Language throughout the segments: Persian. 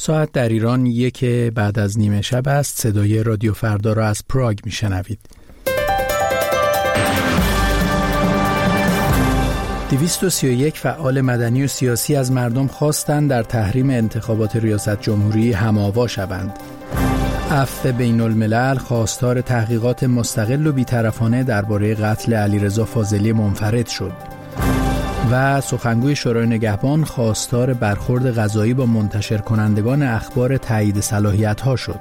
ساعت در ایران 1 بعد از نیمه شب است. صدای رادیو فردا را از پراگ میشنوید. 231 فعال مدنی و سیاسی از مردم خواستند در تحریم انتخابات ریاست جمهوری هم‌آوا شوند. عفو بین الملل خواستار تحقیقات مستقل و بی‌طرفانه درباره قتل علیرضا فاضلی منفرد شد. و سخنگوی شورای نگهبان خواستار برخورد قضایی با منتشر کنندگان اخبار تایید صلاحیت‌ها شد.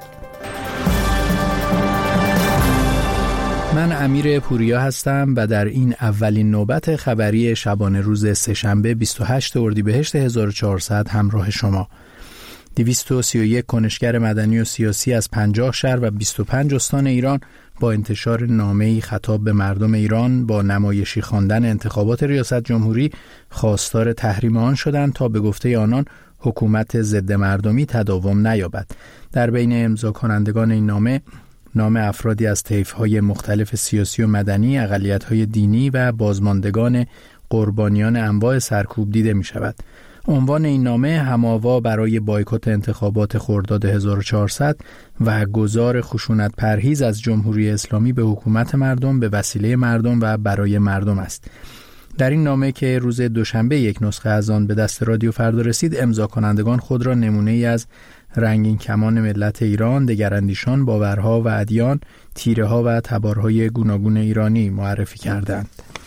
من امیر پوریا هستم و در این اولین نوبت خبری شبانه روز سه‌شنبه 28 اردیبهشت 1400 همراه شما. 231 کنشگر مدنی و سیاسی از 50 شهر و 25 استان ایران با انتشار نامه‌ای خطاب به مردم ایران با نمایشی خواندن انتخابات ریاست جمهوری خواستار تحریم آن شدند تا به گفته آنان حکومت ضد مردمی تداوم نیابد. در بین امضا کنندگان این نام افرادی از طیف‌های مختلف سیاسی و مدنی، اقلیت‌های دینی و بازماندگان قربانیان انواع سرکوب دیده می‌شود. عنوان این نامه هم‌آوا برای بایکوت انتخابات خرداد 1400 و گذار خشونت پرهیز از جمهوری اسلامی به حکومت مردم به وسیله مردم و برای مردم است. در این نامه که روز دوشنبه یک نسخه از آن به دست رادیو فردا رسید، امضا کنندگان خود را نمونه‌ای از رنگین کمان ملت ایران، دگراندیشان، باورها و ادیان، تیره‌ها و تبارهای گوناگون ایرانی معرفی کردند.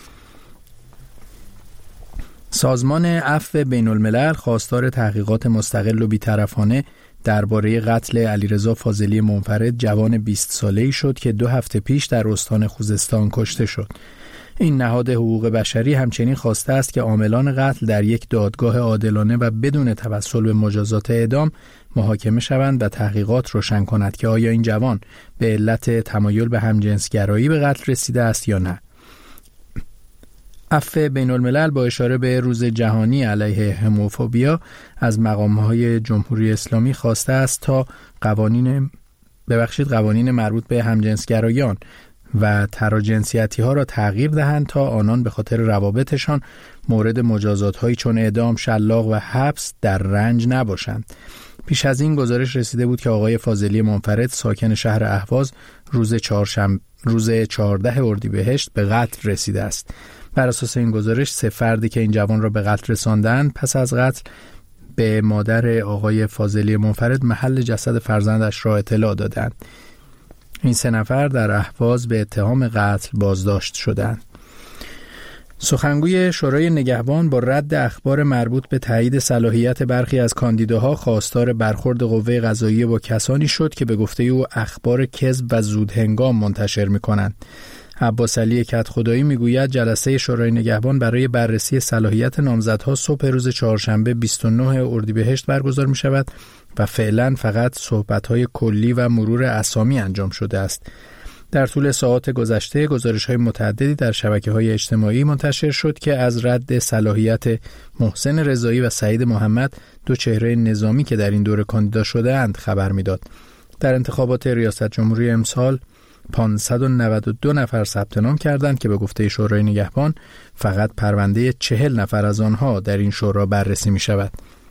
سازمان عفو بین الملل خواستار تحقیقات مستقل و بی‌طرفانه درباره قتل علیرضا فاضلی منفرد جوان 20 ساله‌ای شد که 2 هفته پیش در استان خوزستان کشته شد. این نهاد حقوق بشری همچنین خواسته است که عاملان قتل در یک دادگاه عادلانه و بدون توسل به مجازات اعدام محاکمه شوند و تحقیقات روشن کند که آیا این جوان به علت تمایل به همجنسگرایی به قتل رسیده است یا نه. عفو بین الملل با اشاره به روز جهانی علیه هموفوبیا از مقام‌های جمهوری اسلامی خواسته است تا قوانین مربوط به همجنسگرایان و تراجنسیتی‌ها را تغییر دهند تا آنان به خاطر روابطشان مورد مجازات‌هایی چون اعدام، شلاق و حبس در رنج نباشند. پیش از این گزارش رسیده بود که آقای فاضلی منفرد ساکن شهر اهواز روز 14 اردیبهشت به قتل رسیده است. بر اساس این گزارش 3 فردی که این جوان را به قتل رساندند پس از قتل به مادر آقای فاضلی منفرد محل جسد فرزندش را اطلاع دادند. این 3 نفر در اهواز به اتهام قتل بازداشت شدند. سخنگوی شورای نگهبان با رد اخبار مربوط به تایید صلاحیت برخی از کاندیداها خواستار برخورد قوه قضاییه با کسانی شد که به گفته او اخبار کذب و زودهنگام منتشر می‌کنند. عباس علی کدخدایی میگوید جلسه شورای نگهبان برای بررسی صلاحیت نامزدها صبح روز چهارشنبه 29 اردیبهشت برگزار می شود و فعلا فقط صحبت‌های کلی و مرور اسامی انجام شده است. در طول ساعات گذشته گزارش‌های متعددی در شبکه‌های اجتماعی منتشر شد که از رد صلاحیت محسن رضایی و سعید محمد، 2 چهره نظامی که در این دوره کاندیدا شده‌اند، خبر می‌داد. در انتخابات ریاست جمهوری امسال 592 نفر ثبت نام کردند که به گفته شورای نگهبان فقط پرونده 40 نفر از آنها در این شورا بررسی می شود.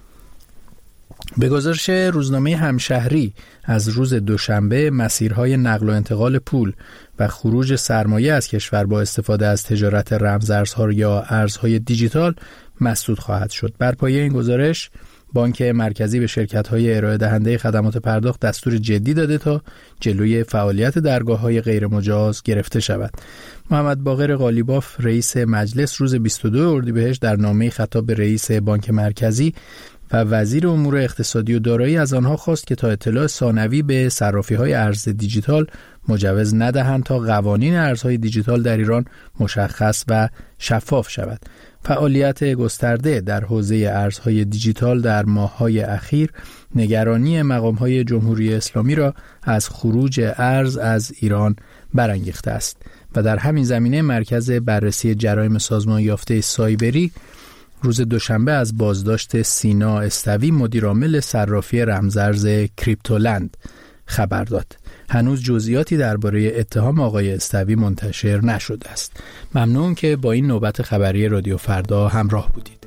به گزارش روزنامه همشهری از روز دوشنبه، مسیرهای نقل و انتقال پول و خروج سرمایه از کشور با استفاده از تجارت رمزارزها یا ارزهای دیجیتال مسدود خواهد شد. بر پایه این گزارش بانک مرکزی به شرکت‌های ارائه دهنده خدمات پرداخت دستور جدی داده تا جلوی فعالیت درگاه‌های غیرمجاز گرفته شود. محمد باقر قالیباف رئیس مجلس روز 22 اردیبهشت در نامه‌ای خطاب به رئیس بانک مرکزی و وزیر امور اقتصادی و دارایی از آنها خواست که تا اطلاع ثانوی به صرافی‌های ارز دیجیتال مجوز ندهند تا قوانین ارزهای دیجیتال در ایران مشخص و شفاف شود. فعالیت گسترده در حوزه ارزهای دیجیتال در ماه‌های اخیر نگرانی مقام‌های جمهوری اسلامی را از خروج ارز از ایران برانگیخته است و در همین زمینه مرکز بررسی جرایم سازمان یافته سایبری روز دوشنبه از بازداشت سینا استوی مدیرعامل صرافی رمزارز کریپتولند خبر داد. هنوز جزئیاتی درباره اتهام آقای استوی منتشر نشده است. ممنون که با این نوبت خبری رادیو فردا همراه بودید.